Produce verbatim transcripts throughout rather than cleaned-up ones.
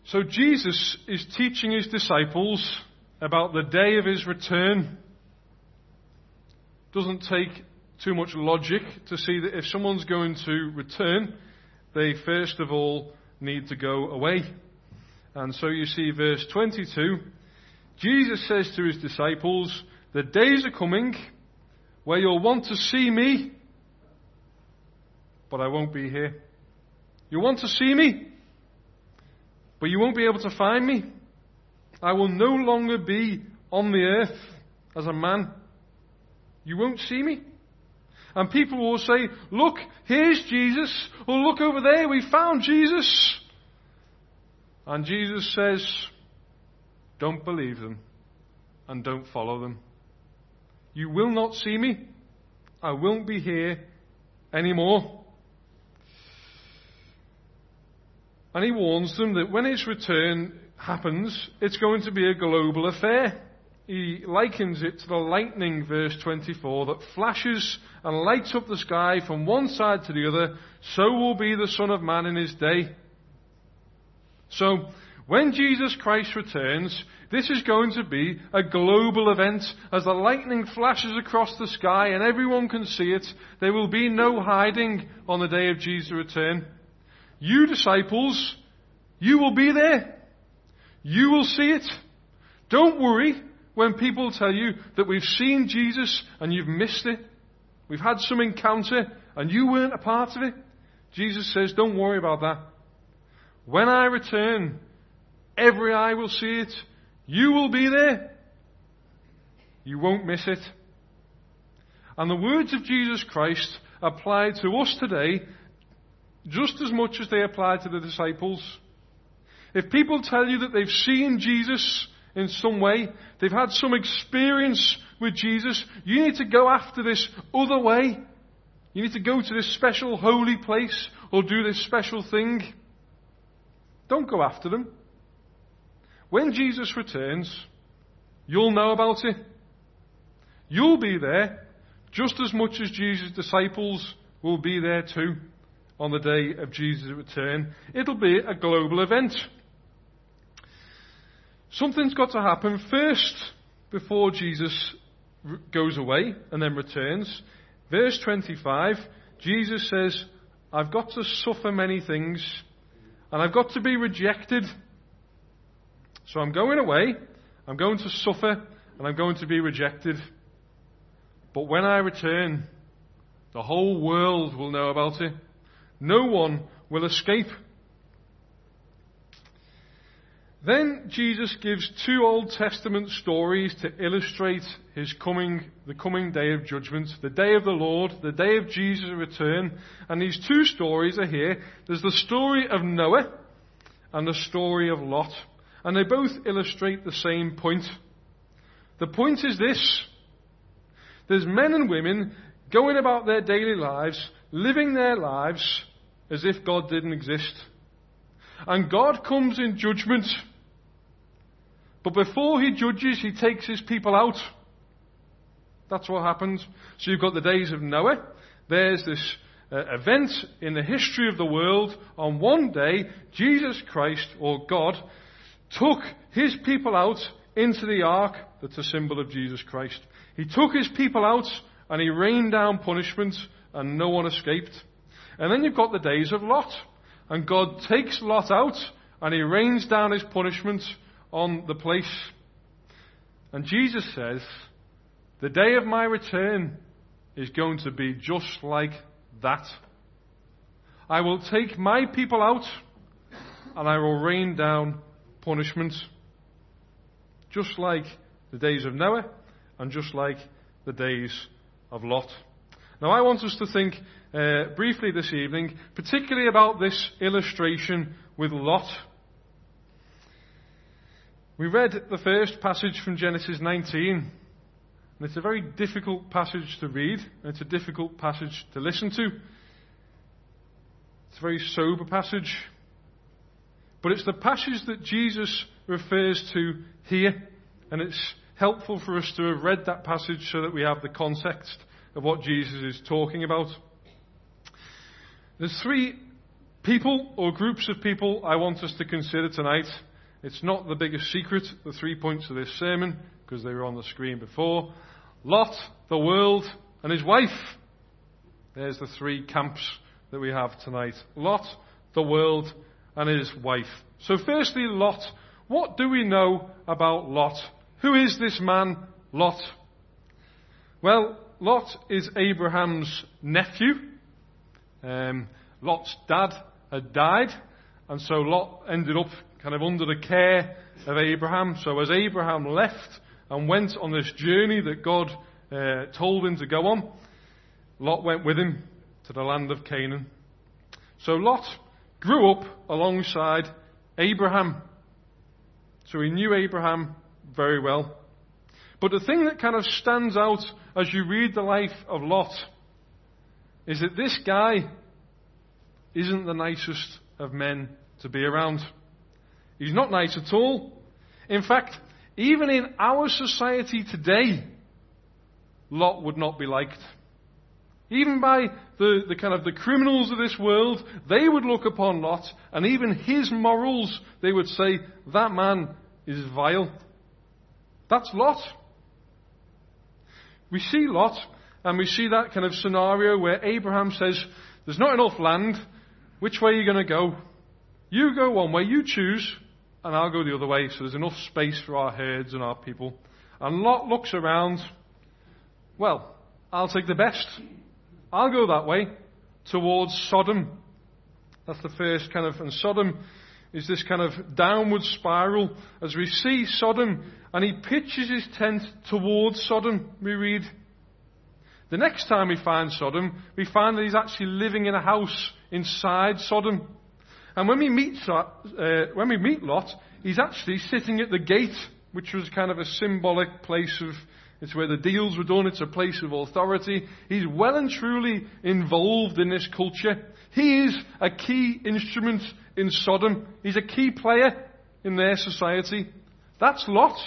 So Jesus is teaching his disciples about the day of his return. Doesn't take too much logic to see that if someone's going to return, they first of all need to go away. And so you see verse twenty-two, Jesus says to his disciples, the days are coming where you'll want to see me, but I won't be here. You'll want to see me, but you won't be able to find me. I will no longer be on the earth as a man. You won't see me. And people will say, look, here's Jesus. Or look over there, we found Jesus. And Jesus says, don't believe them and don't follow them. You will not see me. I won't be here anymore. And he warns them that when his return happens, it's going to be a global affair. He likens it to the lightning, verse twenty-four, that flashes and lights up the sky from one side to the other. So will be the Son of Man in his day. So, when Jesus Christ returns, this is going to be a global event. As the lightning flashes across the sky and everyone can see it, there will be no hiding on the day of Jesus' return. You disciples, you will be there. You will see it. Don't worry when people tell you that we've seen Jesus and you've missed it. We've had some encounter and you weren't a part of it. Jesus says, don't worry about that. When I return, every eye will see it. You will be there. You won't miss it. And the words of Jesus Christ apply to us today just as much as they apply to the disciples. If people tell you that they've seen Jesus in some way, they've had some experience with Jesus, you need to go after this other way. You need to go to this special holy place or do this special thing. Don't go after them. When Jesus returns, you'll know about it. You'll be there just as much as Jesus' disciples will be there too on the day of Jesus' return. It'll be a global event. Something's got to happen first before Jesus goes away and then returns. Verse twenty-five, Jesus says, I've got to suffer many things and I've got to be rejected. So I'm going away, I'm going to suffer, and I'm going to be rejected. But when I return, the whole world will know about it. No one will escape. Then Jesus gives two Old Testament stories to illustrate his coming, the coming day of judgment, the day of the Lord, the day of Jesus' return. And these two stories are here. There's the story of Noah and the story of Lot. And they both illustrate the same point. The point is this. There's men and women going about their daily lives, living their lives as if God didn't exist. And God comes in judgment. But before he judges, he takes his people out. That's what happens. So you've got the days of Noah. There's this uh, event in the history of the world. On one day, Jesus Christ, or God, took his people out into the ark. That's a symbol of Jesus Christ. He took his people out and he rained down punishment and no one escaped. And then you've got the days of Lot. And God takes Lot out and he rains down his punishment on the place. And Jesus says, the day of my return is going to be just like that. I will take my people out and I will rain down punishment. Just like the days of Noah and just like the days of Lot. Now I want us to think uh, briefly this evening, particularly about this illustration with Lot. We read the first passage from Genesis nineteen, and it's a very difficult passage to read, and it's a difficult passage to listen to. It's a very sober passage. But it's the passage that Jesus refers to here, and it's helpful for us to have read that passage so that we have the context of what Jesus is talking about. There's three people or groups of people I want us to consider tonight. It's not the biggest secret, the three points of this sermon, because they were on the screen before. Lot, the world, and his wife. There's the three camps that we have tonight. Lot, the world, and his wife. So firstly, Lot. What do we know about Lot? Who is this man, Lot? Well, Lot is Abraham's nephew. Um, Lot's dad had died, and so Lot ended up kind of under the care of Abraham. So as Abraham left and went on this journey that God uh, told him to go on, Lot went with him to the land of Canaan. So Lot grew up alongside Abraham. So he knew Abraham very well. But the thing that kind of stands out as you read the life of Lot is that this guy isn't the nicest of men to be around. He's not nice at all. In fact, even in our society today, Lot would not be liked. Even by the, the kind of the criminals of this world, they would look upon Lot, and even his morals, they would say, that man is vile. That's Lot. We see Lot, and we see that kind of scenario where Abraham says, there's not enough land, which way are you going to go? You go one way, you choose, and I'll go the other way, so there's enough space for our herds and our people. And Lot looks around, well, I'll take the best. I'll go that way, towards Sodom. That's the first kind of, and Sodom is this kind of downward spiral as we see Sodom, and he pitches his tent towards Sodom, we read. The next time we find Sodom, we find that he's actually living in a house inside Sodom. And when we meet, uh, when we meet Lot, he's actually sitting at the gate, which was kind of a symbolic place of, it's where the deals were done, it's a place of authority. He's well and truly involved in this culture. He is a key instrument in Sodom. He's a key player in their society. That's Lot.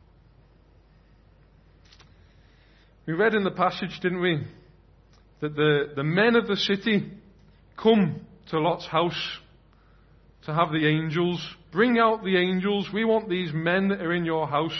We read in the passage, didn't we, that the, the men of the city come to Lot's house to have the angels. Bring out the angels. We want these men that are in your house.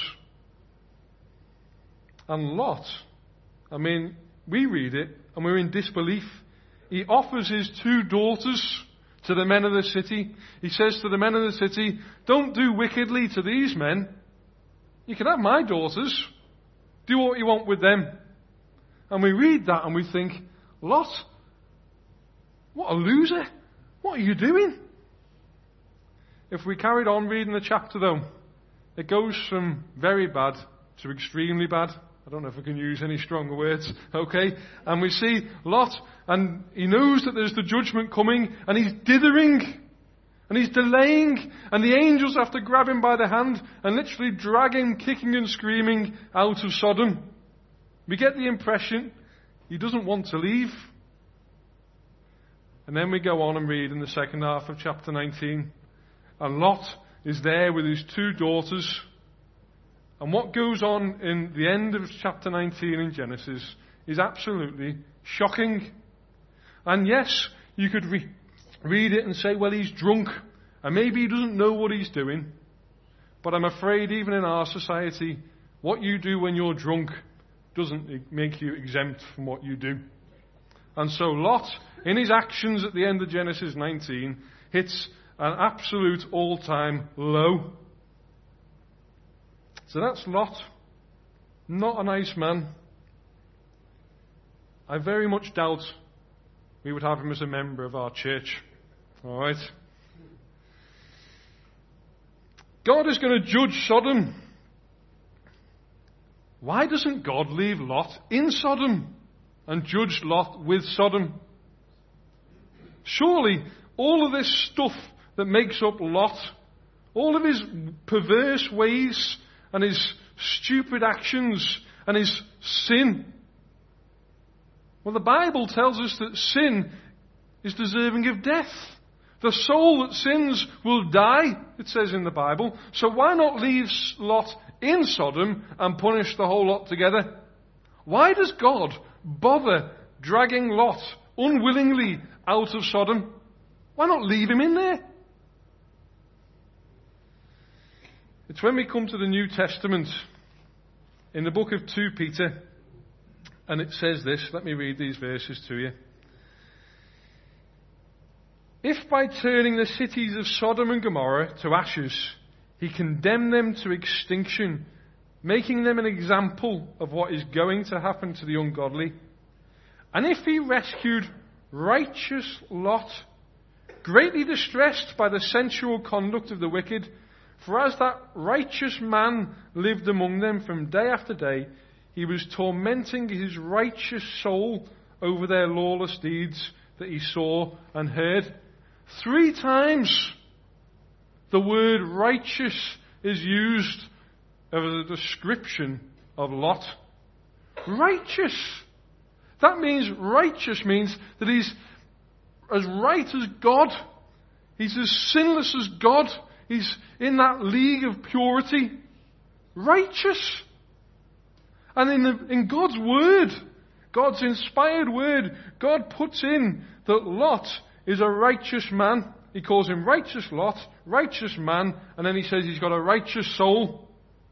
And Lot, I mean, we read it and we're in disbelief. He offers his two daughters to the men of the city. He says to the men of the city, don't do wickedly to these men. You can have my daughters. Do what you want with them. And we read that and we think, Lot, what a loser. What are you doing? If we carried on reading the chapter though, it goes from very bad to extremely bad. I don't know if I can use any stronger words, okay? And we see Lot, and he knows that there's the judgment coming, and he's dithering, and he's delaying, and the angels have to grab him by the hand and literally drag him, kicking and screaming, out of Sodom. We get the impression he doesn't want to leave. And then we go on and read in the second half of chapter nineteen, and Lot is there with his two daughters. And what goes on in the end of chapter nineteen in Genesis is absolutely shocking. And yes, you could re- read it and say, well, he's drunk, and maybe he doesn't know what he's doing. But I'm afraid even in our society, what you do when you're drunk doesn't make you exempt from what you do. And so Lot, in his actions at the end of Genesis nineteen, hits an absolute all-time low. So that's Lot. Not a nice man. I very much doubt we would have him as a member of our church. Alright? God is going to judge Sodom. Why doesn't God leave Lot in Sodom and judge Lot with Sodom? Surely all of this stuff that makes up Lot, all of his perverse ways and his stupid actions and his sin. Well, the Bible tells us that sin is deserving of death. The soul that sins will die, it says in the Bible. So why not leave Lot in Sodom and punish the whole lot together? Why does God bother dragging Lot unwillingly out of Sodom? Why not leave him in there? It's when we come to the New Testament, in the book of Second Peter, and it says this. Let me read these verses to you. If by turning the cities of Sodom and Gomorrah to ashes, he condemned them to extinction, making them an example of what is going to happen to the ungodly, and if he rescued righteous Lot, greatly distressed by the sensual conduct of the wicked, for as that righteous man lived among them from day after day, he was tormenting his righteous soul over their lawless deeds that he saw and heard. Three times the word righteous is used as a description of Lot. Righteous. That means righteous means that he's as right as God. He's as sinless as God. He's in that league of purity. Righteous. And in, the, in God's word, God's inspired word, God puts in that Lot is a righteous man. He calls him righteous Lot, righteous man, and then he says he's got a righteous soul.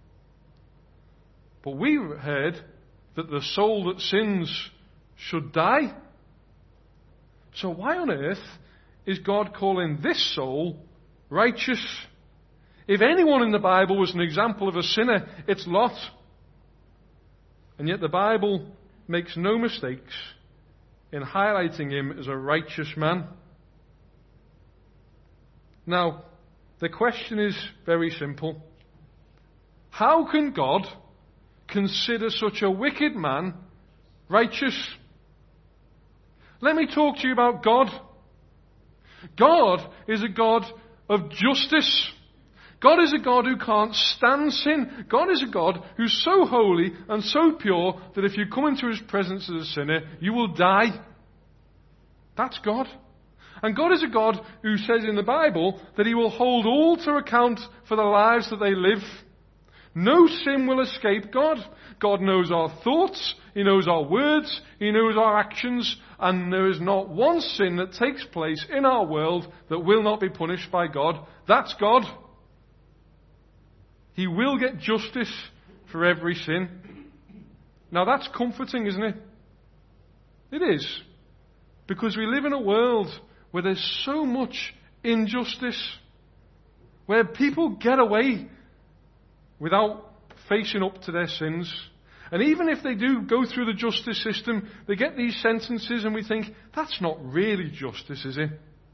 But we heard that the soul that sins should die. So why on earth is God calling this soul righteous? If anyone in the Bible was an example of a sinner, it's Lot. And yet the Bible makes no mistakes in highlighting him as a righteous man. Now, the question is very simple. How can God consider such a wicked man righteous? Let me talk to you about God. God is a God of justice. God is a God who can't stand sin. God is a God who's so holy and so pure that if you come into his presence as a sinner, you will die. That's God. And God is a God who says in the Bible that he will hold all to account for the lives that they live. No sin will escape God. God knows our thoughts, he knows our words, he knows our actions, and there is not one sin that takes place in our world that will not be punished by God. That's God. He will get justice for every sin. Now that's comforting, isn't it? It is. Because we live in a world where there's so much injustice, where people get away without facing up to their sins. And even if they do go through the justice system, they get these sentences and we think, that's not really justice, is it?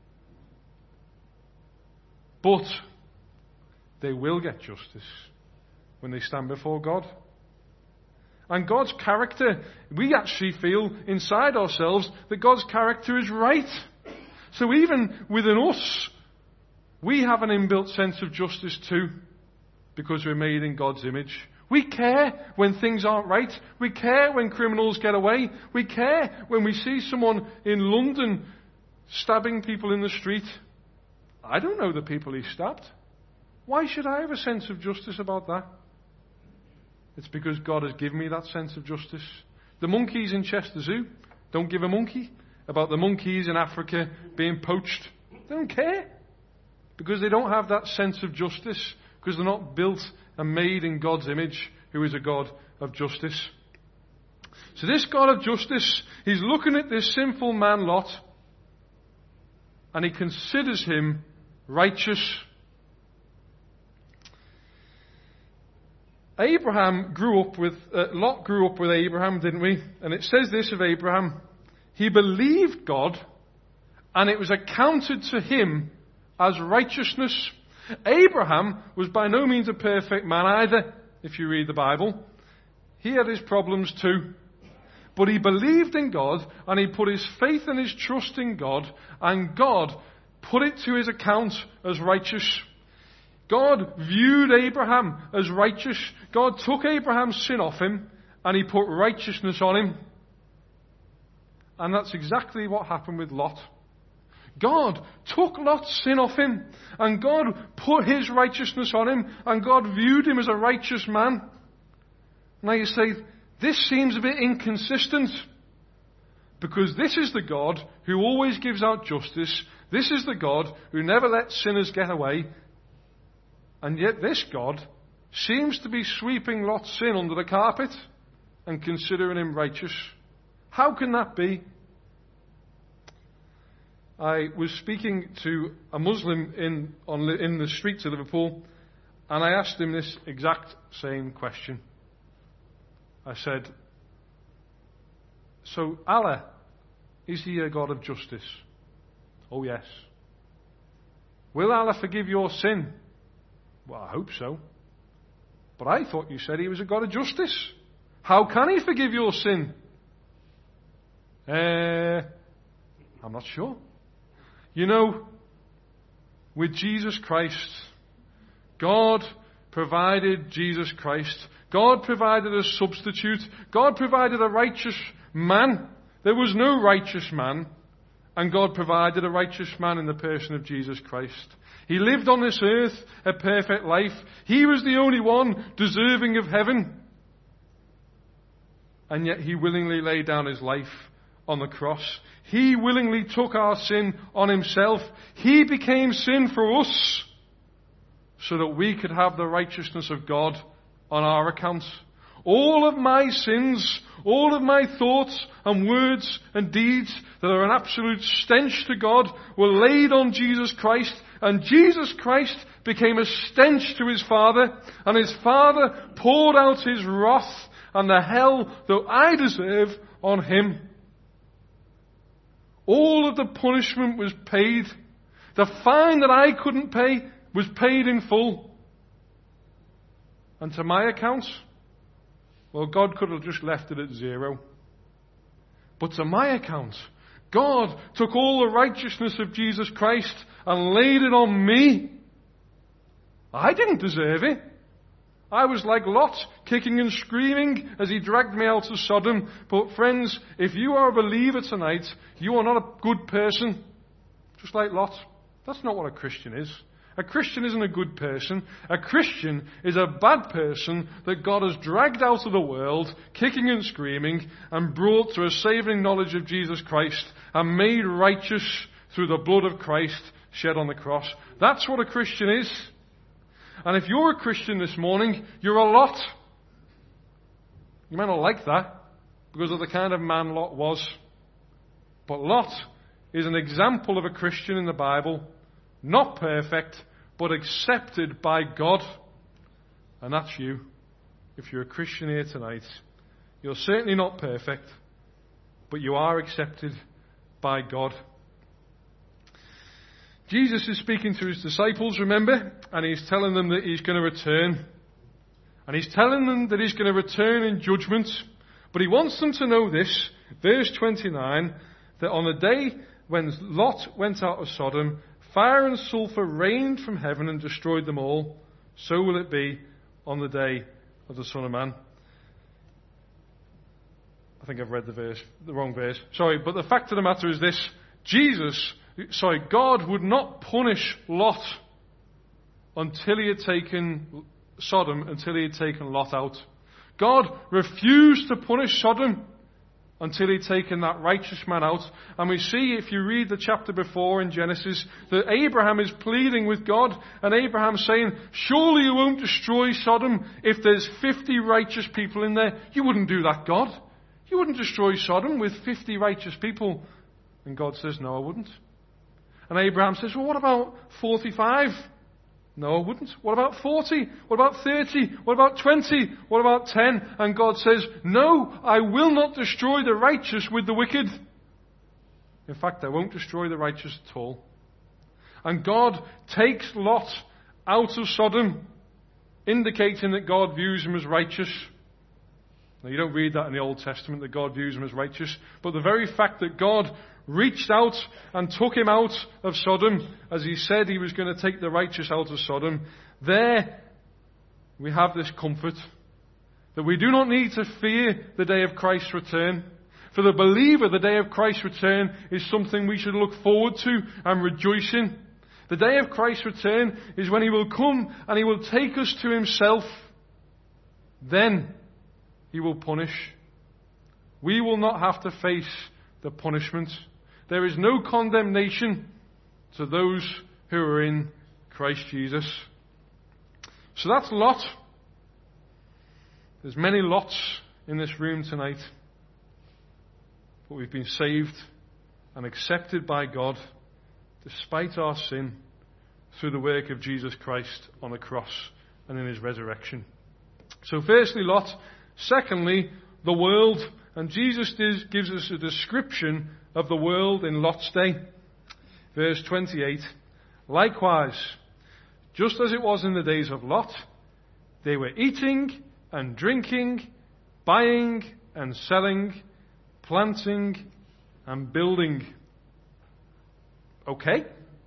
But they will get justice when they stand before God. And God's character, we actually feel inside ourselves that God's character is right. So even within us, we have an inbuilt sense of justice too, because we're made in God's image. We care when things aren't right. We care when criminals get away. We care when we see someone in London stabbing people in the street. I don't know the people he stabbed. Why should I have a sense of justice about that? It's because God has given me that sense of justice. The monkeys in Chester Zoo don't give a monkey about the monkeys in Africa being poached. They don't care. Because they don't have that sense of justice. Because they're not built and made in God's image, who is a God of justice. So this God of justice, he's looking at this sinful man Lot, and he considers him righteous. Abraham grew up with, uh, Lot grew up with Abraham, didn't we? And it says this of Abraham: he believed God, and it was accounted to him as righteousness. Abraham was by no means a perfect man either, if you read the Bible. He had his problems too. But he believed in God, and he put his faith and his trust in God, and God put it to his account as righteous. God viewed Abraham as righteous. God took Abraham's sin off him, and he put righteousness on him. And that's exactly what happened with Lot. God took Lot's sin off him, and God put his righteousness on him, and God viewed him as a righteous man. Now you say, this seems a bit inconsistent, because this is the God who always gives out justice. This is the God who never lets sinners get away. And yet this God seems to be sweeping Lot's sin under the carpet and considering him righteous. How can that be? I was speaking to a Muslim in, on, in the streets of Liverpool, and I asked him this exact same question. I said, so Allah, is he a God of justice? Oh yes. Will Allah forgive your sin? Well, I hope so. But I thought you said he was a God of justice. How can he forgive your sin? Uh, I'm not sure. You know, with Jesus Christ, God provided Jesus Christ. God provided a substitute. God provided a righteous man. There was no righteous man. And God provided a righteous man in the person of Jesus Christ. He lived on this earth a perfect life. He was the only one deserving of heaven. And yet he willingly laid down his life on the cross. He willingly took our sin on himself. He became sin for us so that we could have the righteousness of God on our account. All of my sins, all of my thoughts and words and deeds that are an absolute stench to God were laid on Jesus Christ, and Jesus Christ became a stench to his Father, and his Father poured out his wrath and the hell that I deserve on him. All of the punishment was paid. The fine that I couldn't pay was paid in full. And to my account, well, God could have just left it at zero. But to my account, God took all the righteousness of Jesus Christ and laid it on me. I didn't deserve it. I was like Lot, kicking and screaming as he dragged me out of Sodom. But friends, if you are a believer tonight, you are not a good person. Just like Lot. That's not what a Christian is. A Christian isn't a good person. A Christian is a bad person that God has dragged out of the world, kicking and screaming, and brought to a saving knowledge of Jesus Christ, and made righteous through the blood of Christ shed on the cross. That's what a Christian is. And if you're a Christian this morning, you're a Lot. You might not like that, because of the kind of man Lot was. But Lot is an example of a Christian in the Bible. Not perfect, but accepted by God. And that's you. If you're a Christian here tonight, you're certainly not perfect, but you are accepted by God. Jesus is speaking to his disciples, remember? And he's telling them that he's going to return. And he's telling them that he's going to return in judgment. But he wants them to know this, verse twenty-nine, that on the day when Lot went out of Sodom, fire and sulfur rained from heaven and destroyed them all. So will it be on the day of the Son of Man. I think I've read the verse, the wrong verse. Sorry, but the fact of the matter is this. Jesus, sorry, God would not punish Lot until he had taken Sodom, until he had taken Lot out. God refused to punish Sodom until he'd taken that righteous man out. And we see, if you read the chapter before in Genesis, that Abraham is pleading with God, and Abraham's saying, surely you won't destroy Sodom if there's fifty righteous people in there. You wouldn't do that, God. You wouldn't destroy Sodom with fifty righteous people. And God says, no, I wouldn't. And Abraham says, well, what about forty-five? No, I wouldn't. What about forty? What about thirty? What about twenty? What about ten? And God says, no, I will not destroy the righteous with the wicked. In fact, I won't destroy the righteous at all. And God takes Lot out of Sodom, indicating that God views him as righteous. Now, you don't read that in the Old Testament, that God views him as righteous. But the very fact that God reached out and took him out of Sodom, as he said he was going to take the righteous out of Sodom, there we have this comfort that we do not need to fear the day of Christ's return. For the believer, the day of Christ's return is something we should look forward to and rejoice in. The day of Christ's return is when he will come and he will take us to himself. Then he will punish. We will not have to face the punishment. There is no condemnation to those who are in Christ Jesus. So that's Lot. There's many Lots in this room tonight. But we've been saved and accepted by God despite our sin through the work of Jesus Christ on the cross and in his resurrection. So firstly, Lot. Secondly, the world. And Jesus gives us a description of the world in Lot's day. Verse twenty-eight. Likewise, just as it was in the days of Lot, they were eating and drinking, buying and selling, planting and building. Okay.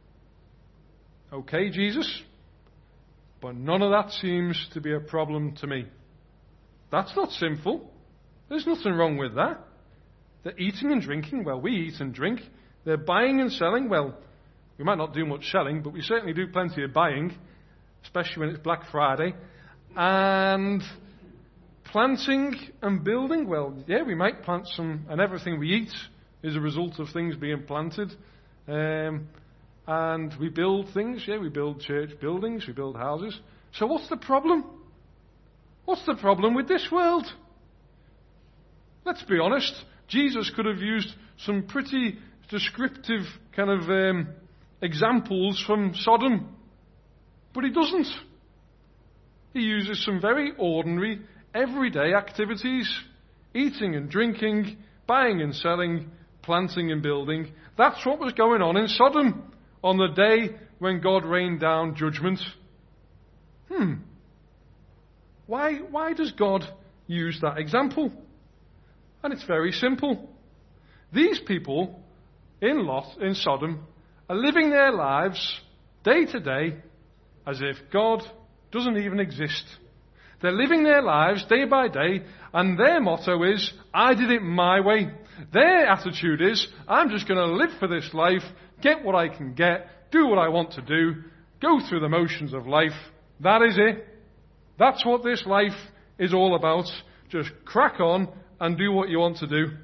Okay, Jesus. But none of that seems to be a problem to me. That's not sinful. There's nothing wrong with that. They're eating and drinking. Well, we eat and drink. They're buying and selling. Well, we might not do much selling, but we certainly do plenty of buying, especially when it's Black Friday. And planting and building. Well, yeah, we might plant some, and everything we eat is a result of things being planted. Um, and we build things. Yeah, we build church buildings. We build houses. So what's the problem? What's the problem with this world? Let's be honest. Jesus could have used some pretty descriptive kind of um, examples from Sodom. But he doesn't. He uses some very ordinary, everyday activities. Eating and drinking, buying and selling, planting and building. That's what was going on in Sodom on the day when God rained down judgment. Hmm. Why, why does God use that example? And it's very simple. These people in Lot, in Sodom, are living their lives day to day as if God doesn't even exist. They're living their lives day by day, and their motto is, I did it my way. Their attitude is, I'm just going to live for this life, get what I can get, do what I want to do, go through the motions of life. That is it. That's what this life is all about. Just crack on and do what you want to do.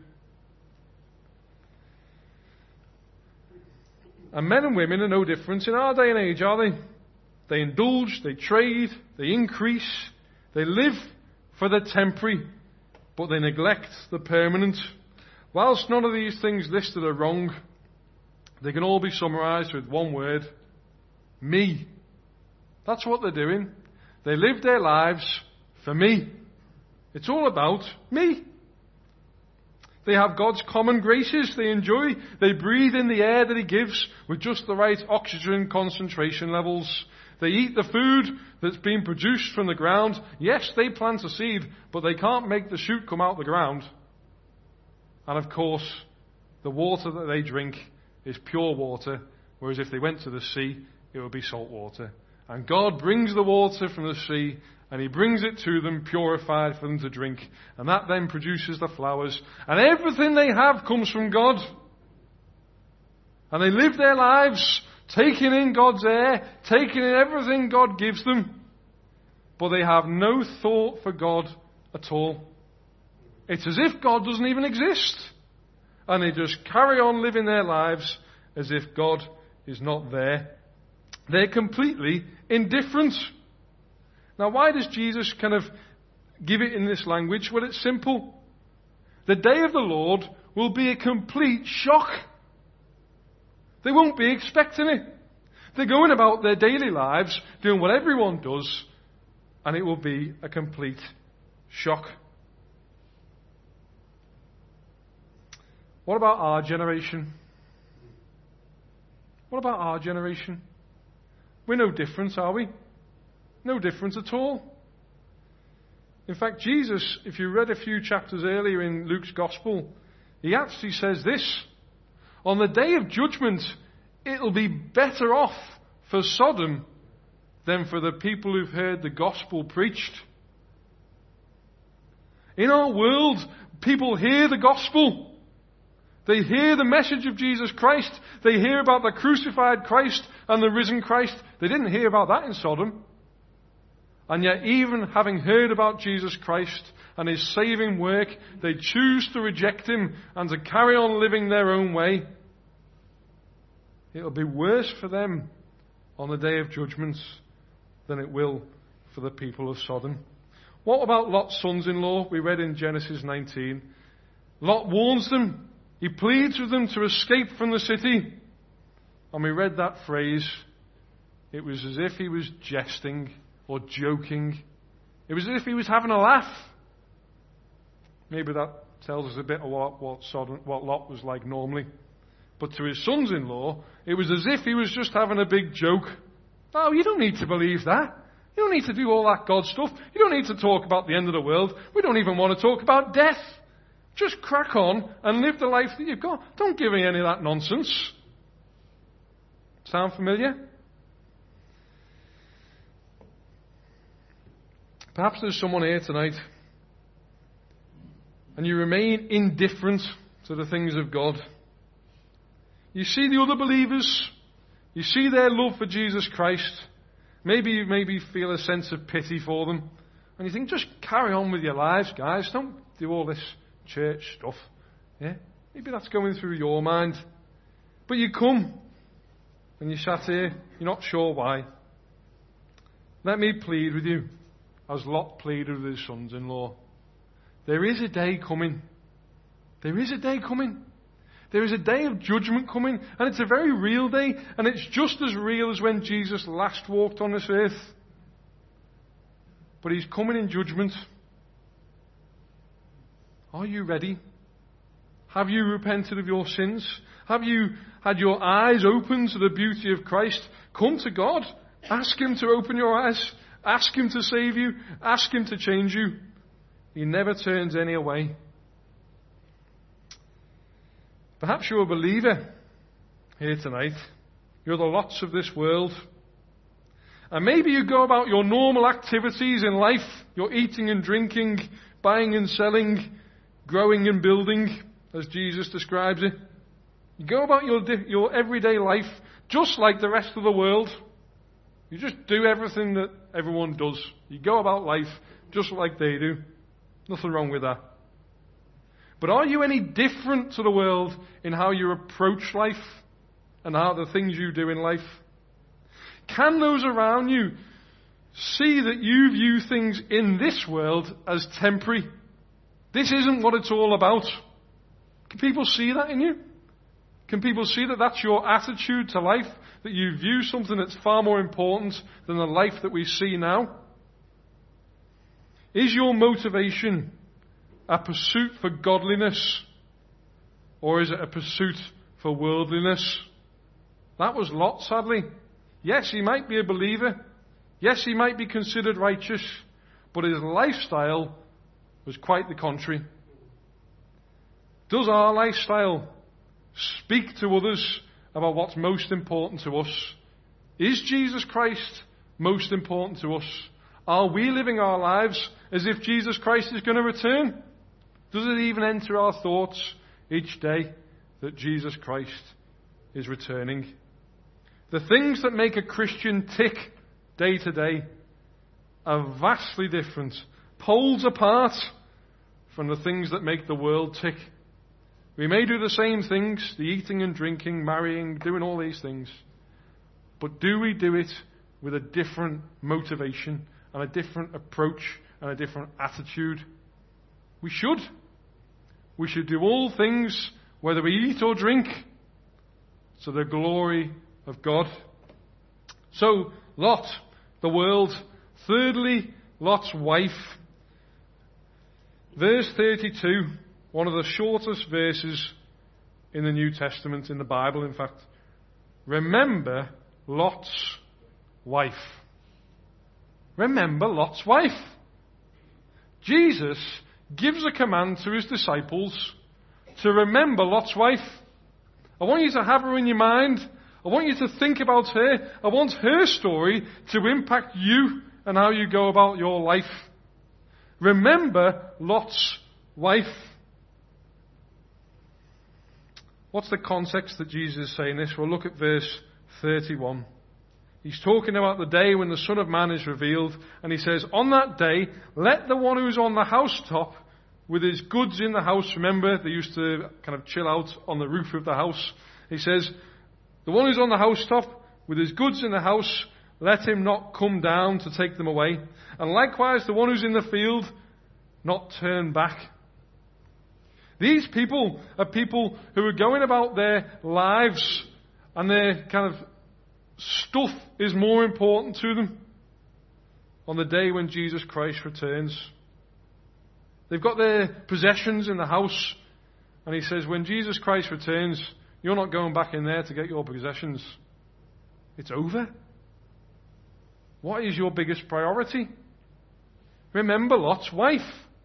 And men and women are no different in our day and age, are they? They indulge, they trade, they increase, they live for the temporary, but they neglect the permanent. Whilst none of these things listed are wrong, they can all be summarised with one word: me. That's what they're doing. They live their lives for me. It's all about me. They have God's common graces they enjoy. They breathe in the air that he gives with just the right oxygen concentration levels. They eat the food that's been produced from the ground. Yes, they plant a seed, but they can't make the shoot come out the ground. And of course, the water that they drink is pure water, whereas if they went to the sea, it would be salt water. And God brings the water from the sea, and he brings it to them purified for them to drink. And that then produces the flowers. And everything they have comes from God. And they live their lives taking in God's air, taking in everything God gives them. But they have no thought for God at all. It's as if God doesn't even exist. And they just carry on living their lives as if God is not there. They're completely indifferent. Now, why does Jesus kind of give it in this language? Well, it's simple. The day of the Lord will be a complete shock. They won't be expecting it. They're going about their daily lives, doing what everyone does, and it will be a complete shock. What about our generation? What about our generation? We're no different, are we? No different at all. In fact, Jesus, if you read a few chapters earlier in Luke's Gospel, he actually says this: on the day of judgment, it'll be better off for Sodom than for the people who've heard the gospel preached. In our world, people hear the gospel. They hear the message of Jesus Christ. They hear about the crucified Christ and the risen Christ. They didn't hear about that in Sodom. And yet, even having heard about Jesus Christ and his saving work, they choose to reject him and to carry on living their own way. It'll be worse for them on the day of judgment than it will for the people of Sodom. What about Lot's sons-in-law? We read in Genesis nineteen. Lot warns them. He pleads with them to escape from the city. And we read that phrase. It was as if he was jesting or joking. It was as if he was having a laugh. Maybe that tells us a bit of what, what, Sodom, what Lot was like normally. But to his sons-in-law, it was as if he was just having a big joke. Oh, you don't need to believe that. You don't need to do all that God stuff. You don't need to talk about the end of the world. We don't even want to talk about death. Just crack on and live the life that you've got. Don't give me any of that nonsense. Sound familiar? Perhaps there's someone here tonight and you remain indifferent to the things of God. You see the other believers. You see their love for Jesus Christ. Maybe you maybe feel a sense of pity for them. And you think, just carry on with your lives, guys. Don't do all this church stuff. Yeah? Maybe that's going through your mind. But you come and you sat here. You're not sure why. Let me plead with you, as Lot pleaded with his sons-in-law. There is a day coming. There is a day coming. There is a day of judgment coming, and it's a very real day, and it's just as real as when Jesus last walked on this earth. But he's coming in judgment. Are you ready? Have you repented of your sins? Have you had your eyes opened to the beauty of Christ? Come to God. Ask him to open your eyes. Ask him to save you. Ask him to change you. He never turns any away. Perhaps you're a believer here tonight. You're the Lots of this world. And maybe you go about your normal activities in life. You're eating and drinking, buying and selling, growing and building, as Jesus describes it. You go about your, your everyday life just like the rest of the world. You just do everything that everyone does. You go about life just like they do. Nothing wrong with that. But are you any different to the world in how you approach life and how the things you do in life? Can those around you see that you view things in this world as temporary? This isn't what it's all about. Can people see that in you? Can people see that that's your attitude to life? That you view something that's far more important than the life that we see now? Is your motivation a pursuit for godliness, or is it a pursuit for worldliness? That was Lot, sadly. Yes, he might be a believer. Yes, he might be considered righteous, but his lifestyle was quite the contrary. Does our lifestyle speak to others about what's most important to us? Is Jesus Christ most important to us? Are we living our lives as if Jesus Christ is going to return? Does it even enter our thoughts each day that Jesus Christ is returning? The things that make a Christian tick day to day are vastly different, poles apart from the things that make the world tick. We may do the same things, the eating and drinking, marrying, doing all these things. But do we do it with a different motivation and a different approach and a different attitude? We should. We should do all things, whether we eat or drink, to the glory of God. So, Lot, the world. Thirdly, Lot's wife. Verse thirty-two, one of the shortest verses in the New Testament, in the Bible, in fact. Remember Lot's wife. Remember Lot's wife. Jesus gives a command to his disciples to remember Lot's wife. I want you to have her in your mind. I want you to think about her. I want her story to impact you and how you go about your life. Remember Lot's wife. What's the context that Jesus is saying this? Well, look at verse thirty-one. He's talking about the day when the Son of Man is revealed, and he says, on that day, let the one who's on the housetop with his goods in the house, remember, they used to kind of chill out on the roof of the house. He says, The one who's on the housetop with his goods in the house, let him not come down to take them away. And likewise, the one who's in the field, not turn back. These people are people who are going about their lives and their kind of stuff is more important to them on the day when Jesus Christ returns. They've got their possessions in the house, and he says, when Jesus Christ returns, you're not going back in there to get your possessions. It's over. What is your biggest priority? Remember Lot's wife.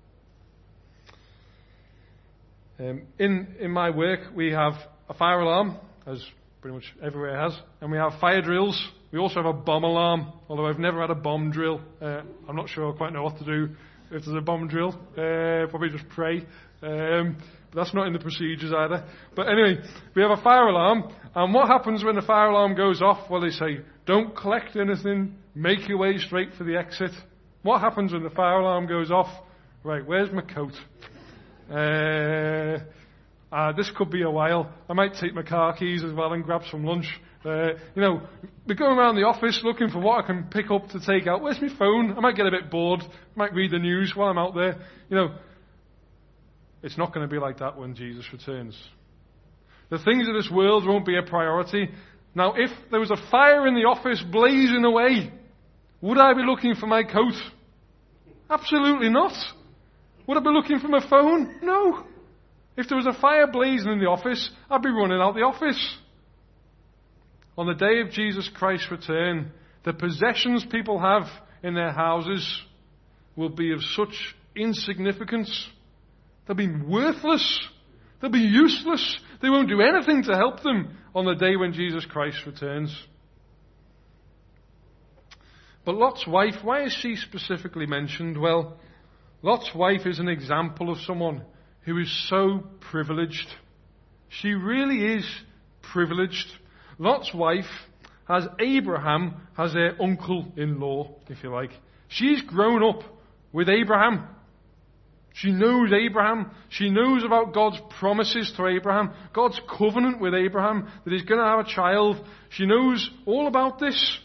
Um, in, in my work, we have a fire alarm, as pretty much everywhere has, and we have fire drills. We also have a bomb alarm, although I've never had a bomb drill. Uh, I'm not sure I quite know what to do if there's a bomb drill. Uh, probably just pray. Um, but that's not in the procedures either. But anyway, we have a fire alarm, and what happens when the fire alarm goes off? Well, they say, don't collect anything, make your way straight for the exit. What happens when the fire alarm goes off? Right, where's my coat? Uh, uh, this could be a while. I might take my car keys as well and grab some lunch. Uh, you know, we're going around the office looking for what I can pick up to take out. Where's my phone? I might get a bit bored. I might read the news while I'm out there. You know, it's not going to be like that when Jesus returns. The things of this world won't be a priority. Now, if there was a fire in the office blazing away, would I be looking for my coat? Absolutely not. Would I be looking for my phone? No. If there was a fire blazing in the office, I'd be running out the office. On the day of Jesus Christ's return, the possessions people have in their houses will be of such insignificance. They'll be worthless. They'll be useless. They won't do anything to help them on the day when Jesus Christ returns. But Lot's wife, why is she specifically mentioned? Well, Lot's wife is an example of someone who is so privileged. She really is privileged. Lot's wife has Abraham as her uncle-in-law, if you like. She's grown up with Abraham. She knows Abraham. She knows about God's promises to Abraham, God's covenant with Abraham, that he's going to have a child. She knows all about this.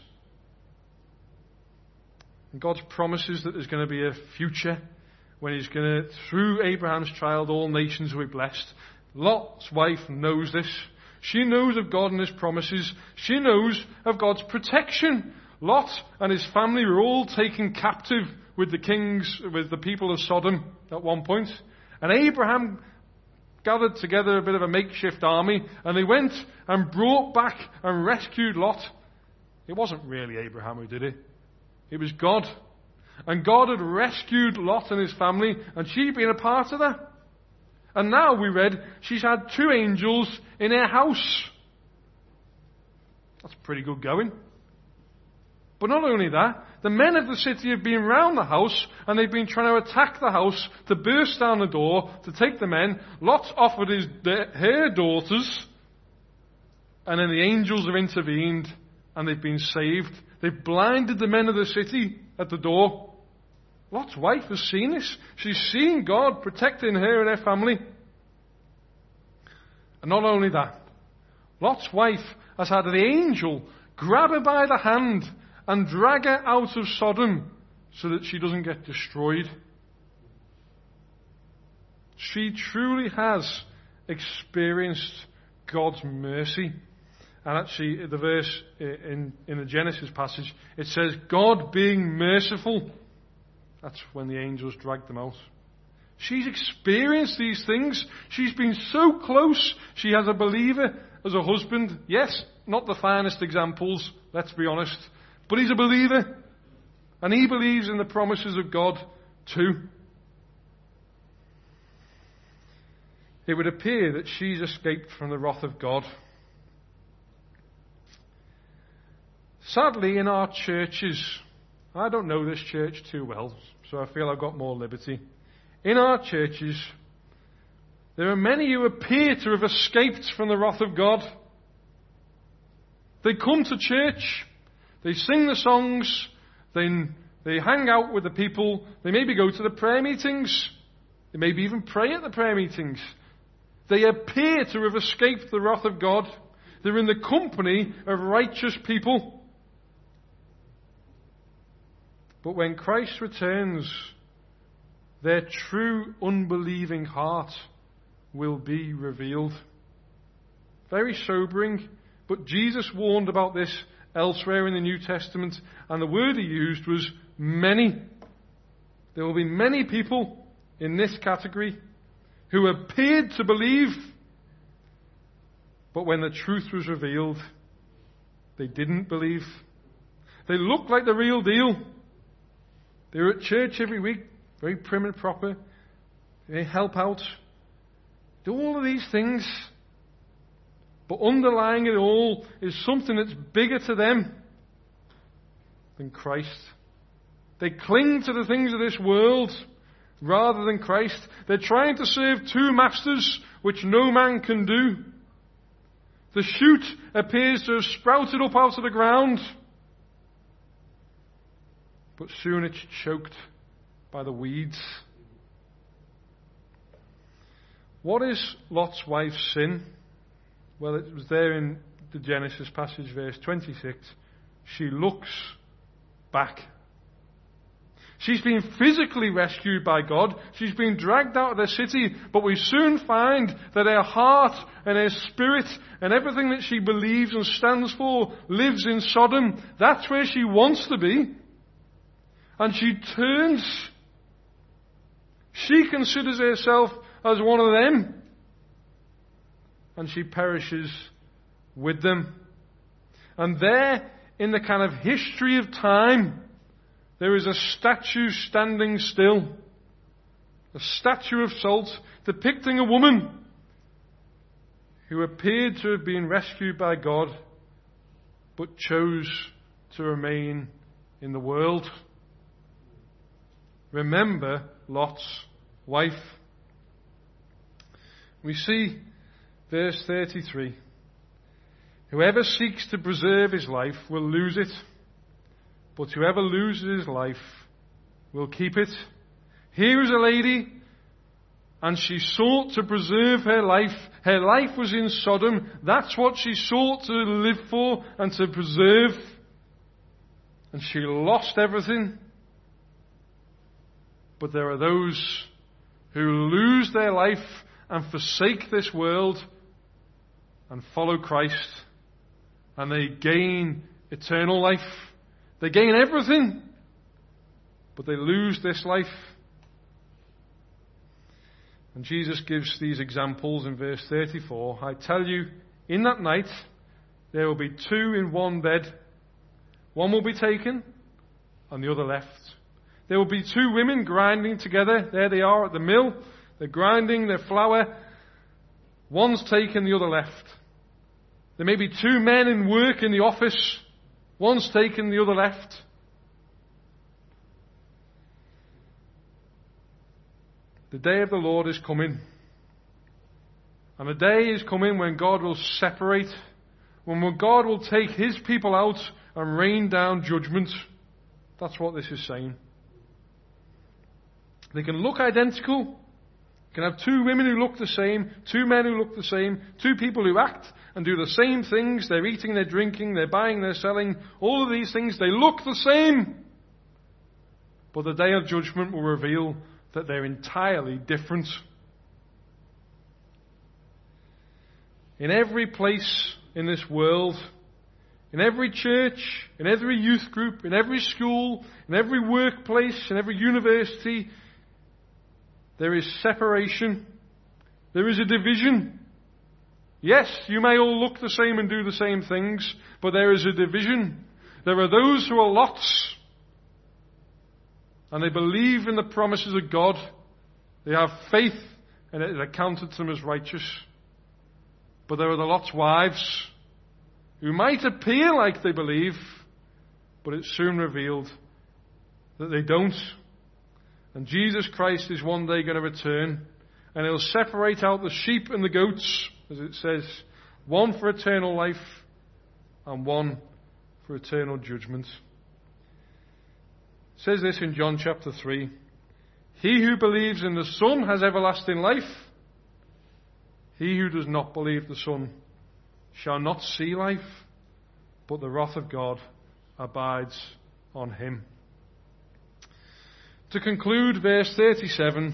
And God's promises that there's going to be a future when he's going to, through Abraham's child, all nations will be blessed. Lot's wife knows this. She knows of God and his promises. She knows of God's protection. Lot and his family were all taken captive with the kings, with the people of Sodom at one point. And Abraham gathered together a bit of a makeshift army, and they went and brought back and rescued Lot. It wasn't really Abraham who did it. It was God. And God had rescued Lot and his family, and she'd been a part of that. And now we read she's had two angels in her house. That's pretty good going. But not only that, the men of the city have been round the house, and they've been trying to attack the house, to burst down the door, to take the men. Lot offered his, her daughters, and then the angels have intervened, and they've been saved. They've blinded the men of the city at the door. Lot's wife has seen this. She's seen God protecting her and her family. And not only that, Lot's wife has had the angel grab her by the hand and drag her out of Sodom so that she doesn't get destroyed. She truly has experienced God's mercy. And actually, the verse in, in the Genesis passage, it says, God being merciful. That's when the angels dragged them out. She's experienced these things. She's been so close. She has a believer as a husband. Yes, not the finest examples, let's be honest. But he's a believer. And he believes in the promises of God too. It would appear that she's escaped from the wrath of God. Sadly, in our churches, I don't know this church too well, so I feel I've got more liberty. In our churches, there are many who appear to have escaped from the wrath of God. They come to church, they sing the songs, they, they hang out with the people, they maybe go to the prayer meetings, they maybe even pray at the prayer meetings. They appear to have escaped the wrath of God. They're in the company of righteous people. But when Christ returns, their true unbelieving heart will be revealed. Very sobering, but Jesus warned about this elsewhere in the New Testament, and the word he used was many. There will be many people in this category who appeared to believe, but when the truth was revealed, they didn't believe. They looked like the real deal. They were at church every week, very prim and proper. They help out. Do all of these things. But underlying it all is something that's bigger to them than Christ. They cling to the things of this world rather than Christ. They're trying to serve two masters, which no man can do. The shoot appears to have sprouted up out of the ground, but soon it's choked by the weeds. What is Lot's wife's sin? Well, it was there in the Genesis passage, verse twenty-six. She looks back. She's been physically rescued by God. She's been dragged out of the city, but we soon find that her heart and her spirit and everything that she believes and stands for lives in Sodom. That's where she wants to be. And she turns. She considers herself as one of them. And she perishes with them. And there, in the kind of history of time, there is a statue standing still. A statue of salt depicting a woman who appeared to have been rescued by God, but chose to remain in the world. Remember Lot's wife. We see verse thirty-three. Whoever seeks to preserve his life will lose it, but whoever loses his life will keep it. Here is a lady, and she sought to preserve her life. Her life was in Sodom. That's what she sought to live for and to preserve. And she lost everything. But there are those who lose their life and forsake this world and follow Christ, and they gain eternal life. They gain everything, but they lose this life. And Jesus gives these examples in verse thirty-four. I tell you, in that night there will be two in one bed. One will be taken and the other left. There will be two women grinding together. There they are at the mill. They're grinding their flour. One's taken, the other left. There may be two men in work in the office. One's taken, the other left. The day of the Lord is coming. And the day is coming when God will separate, when God will take his people out and rain down judgment. That's what this is saying. They can look identical. You can have two women who look the same, two men who look the same, two people who act and do the same things. They're eating, they're drinking, they're buying, they're selling. All of these things, they look the same. But the day of judgment will reveal that they're entirely different. In every place in this world, in every church, in every youth group, in every school, in every workplace, in every university, there is separation. There is a division. Yes, you may all look the same and do the same things, but there is a division. There are those who are Lots, and they believe in the promises of God. They have faith, and it is accounted to them as righteous. But there are the Lot's wives, who might appear like they believe, but it's soon revealed that they don't. And Jesus Christ is one day going to return, and he'll separate out the sheep and the goats, as it says, one for eternal life and one for eternal judgment. It says this in John chapter three. He who believes in the Son has everlasting life. He who does not believe the Son shall not see life, but the wrath of God abides on him. To conclude, verse thirty-seven,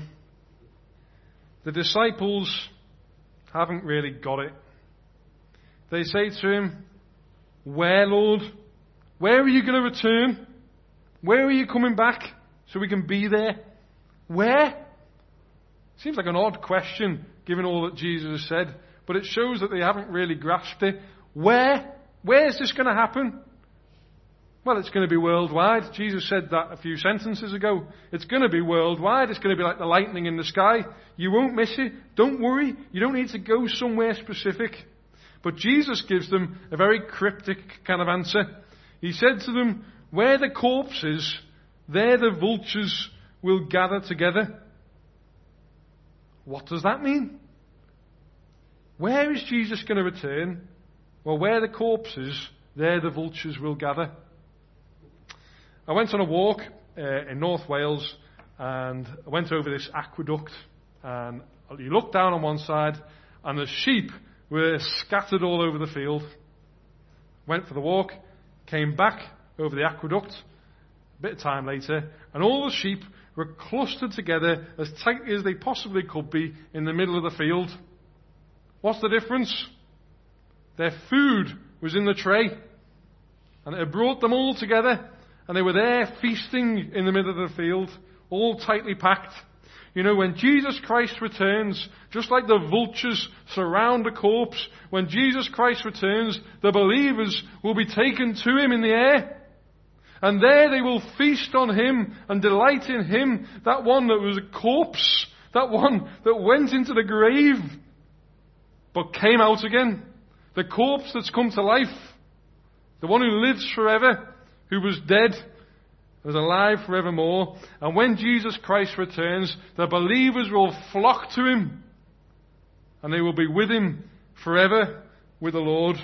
the disciples haven't really got it. They say to him, "Where, Lord? Where are you going to return? Where are you coming back so we can be there? Where?" Seems like an odd question, given all that Jesus has said, but it shows that they haven't really grasped it. Where? Where is this going to happen? Well, it's going to be worldwide. Jesus said that a few sentences ago. It's going to be worldwide. It's going to be like the lightning in the sky. You won't miss it. Don't worry. You don't need to go somewhere specific. But Jesus gives them a very cryptic kind of answer. He said to them, "Where the corpse is, there the vultures will gather together." What does that mean? Where is Jesus going to return? Well, where the corpse is, there the vultures will gather. I went on a walk uh, in North Wales, and I went over this aqueduct, and you look down on one side and the sheep were scattered all over the field. Went for the walk, came back over the aqueduct a bit of time later, and all the sheep were clustered together as tightly as they possibly could be in the middle of the field. What's the difference? Their food was in the tray, and it had brought them all together, and they were there feasting in the middle of the field, all tightly packed. You know, when Jesus Christ returns, just like the vultures surround a corpse, when Jesus Christ returns, the believers will be taken to him in the air. And there they will feast on him and delight in him, that one that was a corpse, that one that went into the grave, but came out again. The corpse that's come to life. The one who lives forever, who was dead, is alive forevermore. And when Jesus Christ returns, the believers will flock to him, and they will be with him forever with the Lord.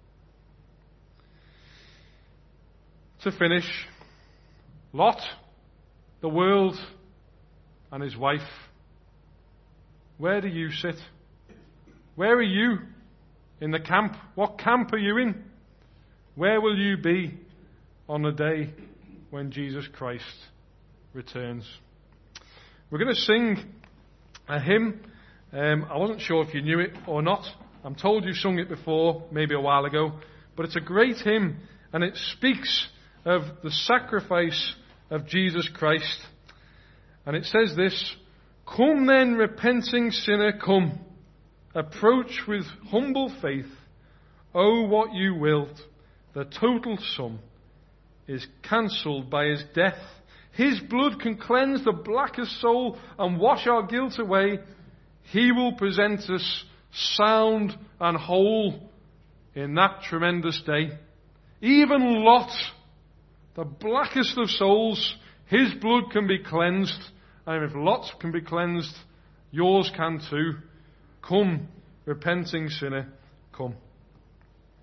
To finish, Lot, the world, and his wife. Where do you sit? Where are you in the camp? What camp are you in? Where will you be on the day when Jesus Christ returns? We're going to sing a hymn. Um, I wasn't sure if you knew it or not. I'm told you sung it before, maybe a while ago. But it's a great hymn, and it speaks of the sacrifice of Jesus Christ. And it says this: "Come then, repenting sinner, come. Approach with humble faith. Oh, what you willed, the total sum, is cancelled by his death. His blood can cleanse the blackest soul and wash our guilt away. He will present us sound and whole in that tremendous day. Even Lot, the blackest of souls, his blood can be cleansed. And if Lot can be cleansed, yours can too. Come, repenting sinner, come."